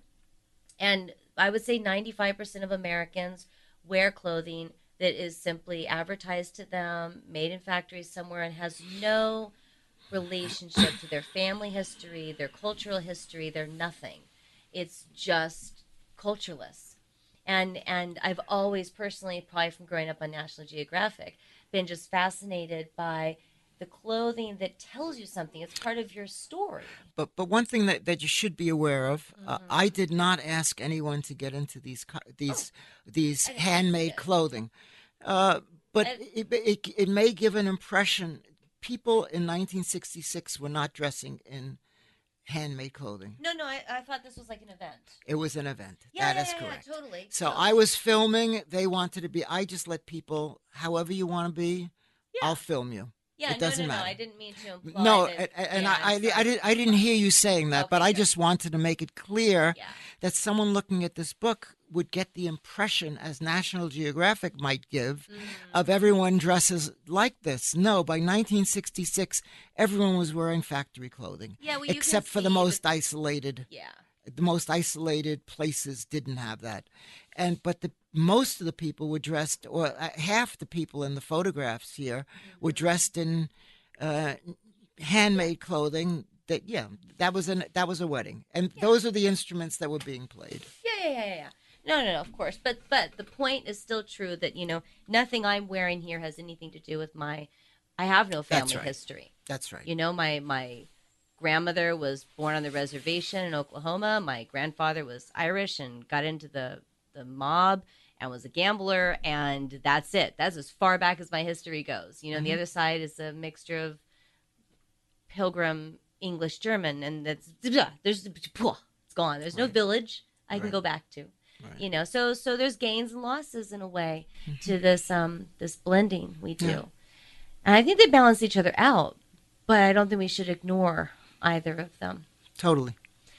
and I would say ninety-five percent of Americans wear clothing that is simply advertised to them, made in factories somewhere, and has no relationship to their family history, their cultural history, their nothing. It's just cultureless. And and I've always personally, probably from growing up on National Geographic, been just fascinated by the clothing that tells you something. It's part of your story. But but one thing that, that you should be aware of, Mm-hmm. uh, I did not ask anyone to get into these co- these Oh, these I didn't handmade see it. clothing, uh, but I- it, it it may give an impression. People in nineteen sixty-six were not dressing in handmade clothing. No, no, I, I thought this was like an event. It was an event. Yeah, That yeah, is yeah, yeah, correct. totally. So totally. I was filming. They wanted to be. I just let people, however you want to be, Yeah. I'll film you. Yeah, It no, doesn't no, no. matter. I didn't mean to imply No, that. and, and Yeah, I, I, I'm sorry. I, didn't, I didn't hear you saying that, but Okay, I good. just wanted to make it clear Yeah. that someone looking at this book would get the impression, as National Geographic might give, Mhm. of everyone dresses like this. No, by nineteen sixty-six, everyone was wearing factory clothing, Yeah, well, you except can for the see most the- isolated. Yeah. The most isolated places didn't have that, and but the most of the people were dressed, or uh, half the people in the photographs here were dressed in uh, handmade clothing. That yeah, that was an that was a wedding, and those are the instruments that were being played. Yeah, yeah, yeah, yeah, yeah. No, no, no, of course. But but the point is still true that, you know, nothing I'm wearing here has anything to do with my I have no family That's right. history. That's right. You know, my my grandmother was born on the reservation in Oklahoma. My grandfather was Irish and got into the the mob and was a gambler, and that's it. That's as far back as my history goes. You know, Mm-hmm. the other side is a mixture of Pilgrim, English, German, and that's there's it's gone. There's no Right. village I can Right. go back to. Right. You know, so so there's gains and losses in a way to this um this blending we do, Yeah. and I think they balance each other out. But I don't think we should ignore either of them. Totally.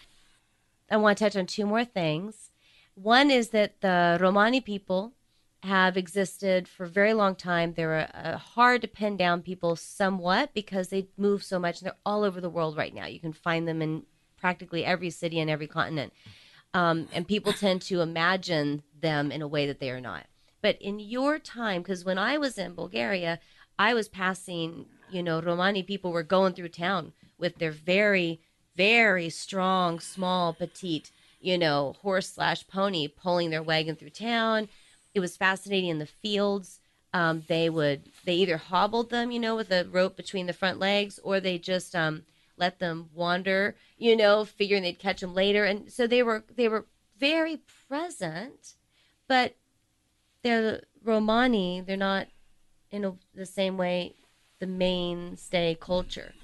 I want to touch on two more things. One is that the Romani people have existed for a very long time. They're a, a hard to pin down people somewhat because they move so much, and they're all over the world right now. You can find them in practically every city and every continent. Um, and people tend to imagine them in a way that they are not. But in your time, because when I was in Bulgaria, I was passing, you know, Romani people were going through town with their very, very strong, small, petite, you know, horse slash pony pulling their wagon through town. It was fascinating in the fields. Um, they would, they either hobbled them, you know, with a rope between the front legs, or they just um, let them wander, you know, figuring they'd catch them later. And so they were, they were very present, but they're Romani. They're not in a, the same way the mainstay culture.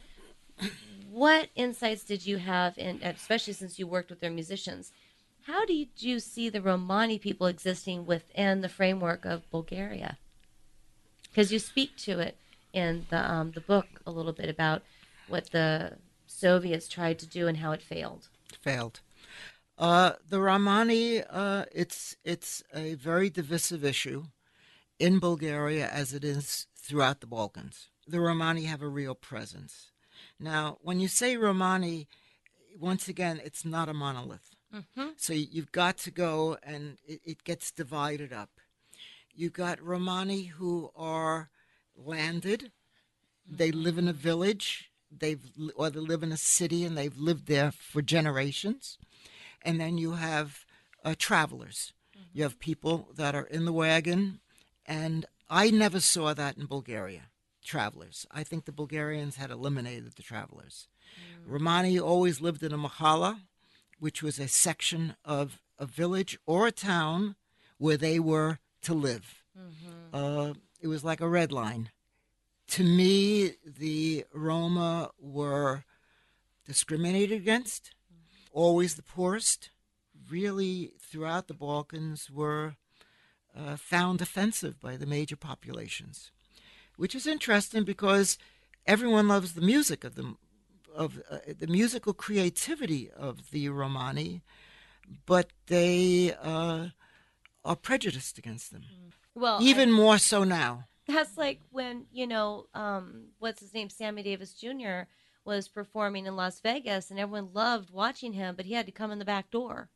What insights did you have, in, especially since you worked with their musicians? How did you see the Romani people existing within the framework of Bulgaria? Because you speak to it in the um, the book a little bit about what the Soviets tried to do and how it failed. Failed. Uh, the Romani, uh, it's it's a very divisive issue in Bulgaria as it is throughout the Balkans. The Romani have a real presence. Now, when you say Romani, once again, it's not a monolith. Mm-hmm. So you've got to go, and it, it gets divided up. You've got Romani who are landed. They live in a village, they've or they live in a city, and they've lived there for generations. And then you have uh, travelers. Mm-hmm. You have people that are in the wagon, and I never saw that in Bulgaria. Travelers. I think the Bulgarians had eliminated the travelers. Mm-hmm. Romani always lived in a mahala, which was a section of a village or a town where they were to live. Mm-hmm. Uh, it was like a red line. To me, the Roma were discriminated against, mm-hmm. always the poorest. Really, throughout the Balkans, were uh, found offensive by the major populations, which is interesting because everyone loves the music of the of uh, the musical creativity of the Romani, but they uh, are prejudiced against them. Well, even I, more so now. That's like when, you know, um, what's his name, Sammy Davis Junior was performing in Las Vegas, and everyone loved watching him, but he had to come in the back door.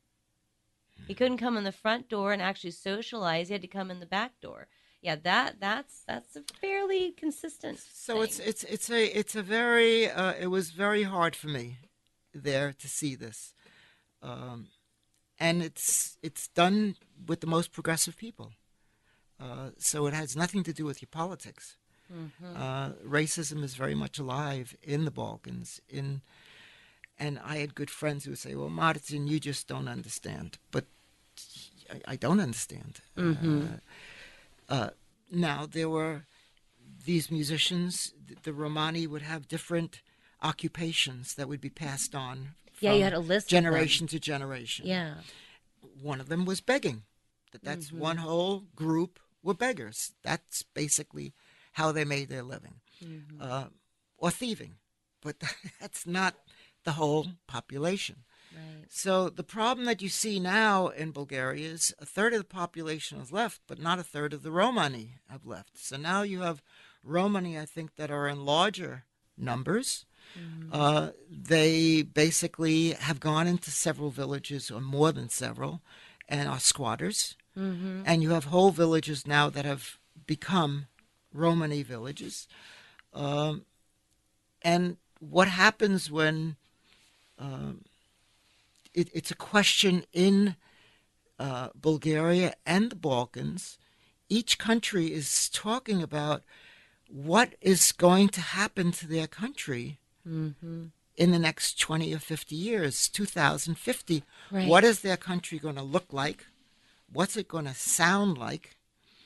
He couldn't come in the front door and actually socialize. He had to come in the back door. Yeah, that that's that's a fairly consistent. So thing. it's it's it's a it's a very uh, it was very hard for me there to see this, um, and it's it's done with the most progressive people. Uh, so it has nothing to do with your politics. Mm-hmm. Uh, racism is very much alive in the Balkans. In and I had good friends who would say, "Well, Martin, you just don't understand." But I, I don't understand. Mm-hmm. Uh, Uh, now, there were these musicians, the, the Romani would have different occupations that would be passed on from yeah, you had a list generation to generation. Yeah. One of them was begging. That That's mm-hmm. one whole group were beggars. That's basically how they made their living. Mhm. uh, or thieving. But that's not the whole population. Right. So the problem that you see now in Bulgaria is a third of the population has left, but not a third of the Romani have left. So now you have Romani, I think, that are in larger numbers. Mhm. Uh, they basically have gone into several villages, or more than several, and are squatters. Mhm. And you have whole villages now that have become Romani villages. Um, and what happens when um, it, it's a question in uh, Bulgaria and the Balkans, each country is talking about what is going to happen to their country Mhm. in the next twenty or fifty years, two thousand fifty. Right. What is their country going to look like? What's it going to sound like?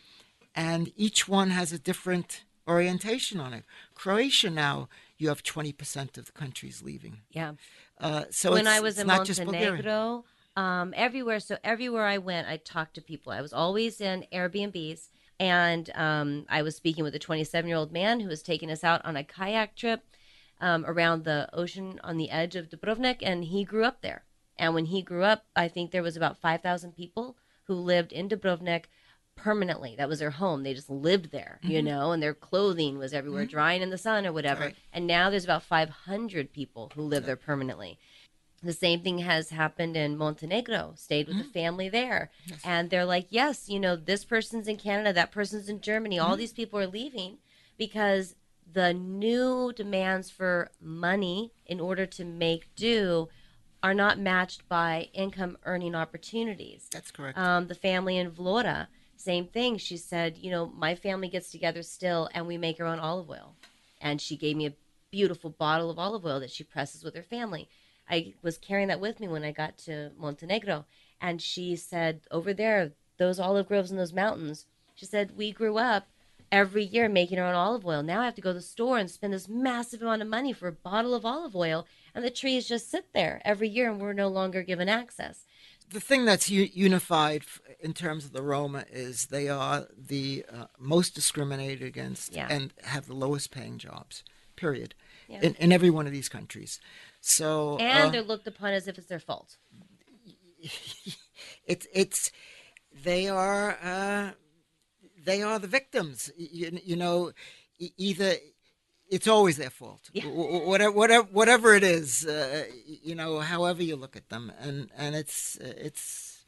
And each one has a different orientation on it. Croatia now, you have twenty percent of the countries leaving. Yeah. Uh, so When it's, I was it's in not just Bulgaria. Montenegro, um, everywhere. So everywhere I went, I talked to people. I was always in Airbnbs, and um, I was speaking with a twenty-seven-year-old man who was taking us out on a kayak trip um, around the ocean on the edge of Dubrovnik, and he grew up there. And when he grew up, I think there was about five thousand people who lived in Dubrovnik permanently. That was their home. They just lived there, you know, and their clothing was everywhere, drying in the sun or whatever. Right. And now there's about five hundred people who live there permanently. The same thing has happened in Montenegro. Stayed with a family there. And they're like, yes, you know, this person's in Canada, that person's in Germany. All these people are leaving because the new demands for money in order to make do are not matched by income earning opportunities. That's correct. Um, the family in Vlora, same thing. She said, you know, my family gets together still and we make our own olive oil. And she gave me a beautiful bottle of olive oil that she presses with her family. I was carrying that with me when I got to Montenegro. And she said, over there, those olive groves in those mountains, she said, we grew up every year making our own olive oil. Now I have to go to the store and spend this massive amount of money for a bottle of olive oil. And the trees just sit there every year and we're no longer given access. The thing that's u- unified f- in terms of the Roma is they are the uh, most discriminated against Yeah. and have the lowest paying jobs, period, Yeah. in, in every one of these countries. So And uh, they're looked upon as if it's their fault. it's it's they are uh, they are the victims. You, you know, e- either it's always their fault. Yeah. Whatever, whatever, whatever it is, uh, you know, however you look at them, and and it's it's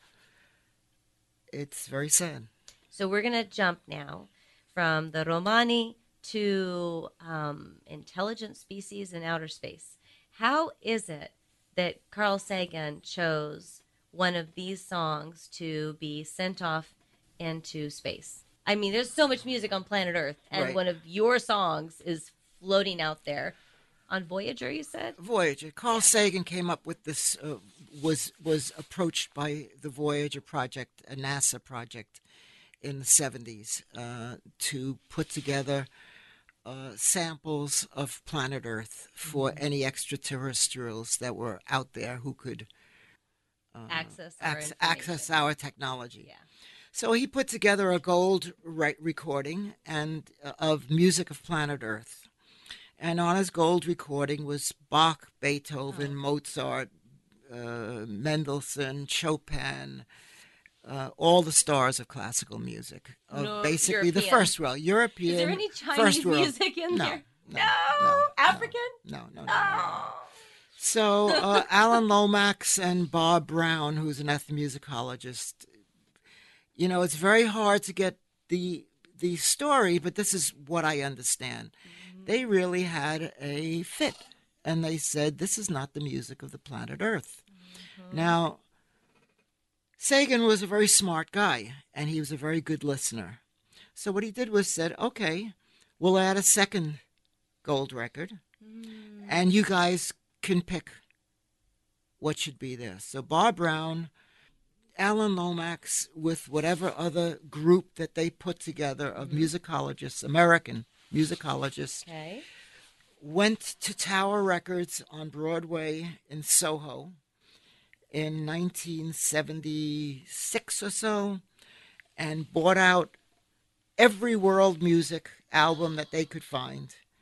it's very sad. So we're going to jump now from the Romani to um, intelligent species in outer space. How is it that Carl Sagan chose one of these songs to be sent off into space? I mean, there's so much music on planet Earth, and Right. one of your songs is floating out there on Voyager, you said? Voyager. Carl Sagan came up with this. Uh, was was approached by the Voyager project, a NASA project, in the seventies, uh, to put together uh, samples of planet Earth for Mm-hmm. any extraterrestrials that were out there who could uh, Access our ac- information. access our technology. Yeah. So he put together a gold re- recording and uh, of music of planet Earth. And on his gold recording was Bach, Beethoven, Oh. Mozart, uh, Mendelssohn, Chopin, uh, all the stars of classical music. Of No, basically the European. first world, European. Is there any Chinese first world. music in No, there? no, No? no, African? No, no, no. no. Oh. So uh, Alan Lomax and Bob Brown, who's an ethnomusicologist, you know, it's very hard to get the the story, but this is what I understand. Mm-hmm. They really had a fit, and they said, this is not the music of the planet Earth. Mm-hmm. Now, Sagan was a very smart guy, and he was a very good listener. So what he did was said, okay, we'll add a second gold record, Mm. and you guys can pick what should be there. So Bob Brown, Alan Lomax, with whatever other group that they put together of musicologists, American musicologists, Okay. went to Tower Records on Broadway in Soho in nineteen seventy-six or so and bought out every world music album that they could find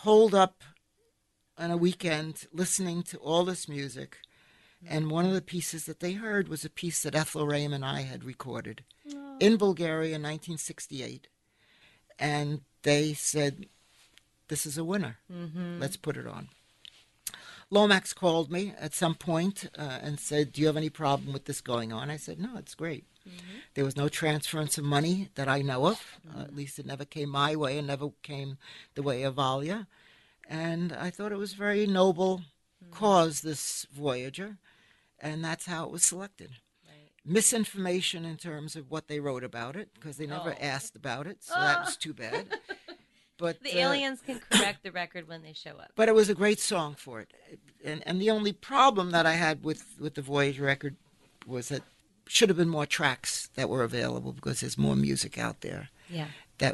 holed up on a weekend listening to all this music. And one of the pieces that they heard was a piece that Ethel Raim and I had recorded oh. in Bulgaria in nineteen sixty-eight. And they said, this is a winner. Mm-hmm. Let's put it on. Lomax called me at some point uh, and said, do you have any problem with this going on? I said, no, it's great. Mm-hmm. There was no transference of money that I know of. Mm-hmm. Uh, at least it never came my way and never came the way of Valia. And I thought it was a very noble mm-hmm. cause, this Voyager. And that's how it was selected. Right. Misinformation in terms of what they wrote about it, because they never oh. asked about it, so oh. that was too bad. But the uh, aliens can correct the record when they show up. But it was a great song for it. And and the only problem that I had with, with the Voyager record was that should have been more tracks that were available, because there's more music out there. Yeah. That,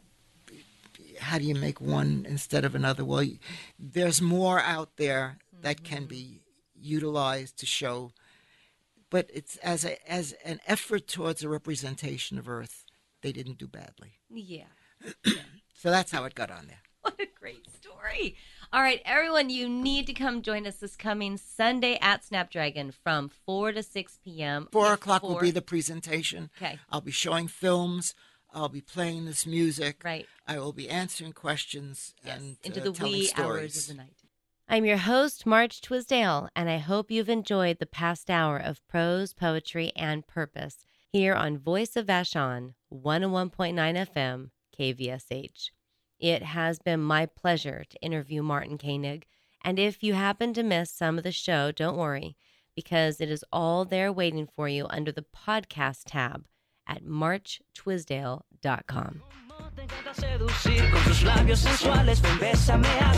how do you make one instead of another? Well, there's more out there that mm-hmm. can be utilized to show, but it's as a as an effort towards a representation of Earth. They didn't do badly. Yeah. So that's how it got on there. What a great story. All right, everyone, you need to come join us this coming Sunday at Snapdragon from four to six p.m. Four o'clock four. will be the presentation. Okay. I'll be showing films. I'll be playing this music. Right. I will be answering questions yes. and into uh, the telling wee stories. hours of the night. I'm your host, Marge Twisdale, and I hope you've enjoyed the past hour of prose, poetry, and purpose here on Voice of Vashon, one oh one point nine F M, K V S H. It has been my pleasure to interview Martin Koenig, and if you happen to miss some of the show, don't worry, because it is all there waiting for you under the podcast tab at march twisdale dot com. Te encanta seducir con tus labios sensuales, ven, bésame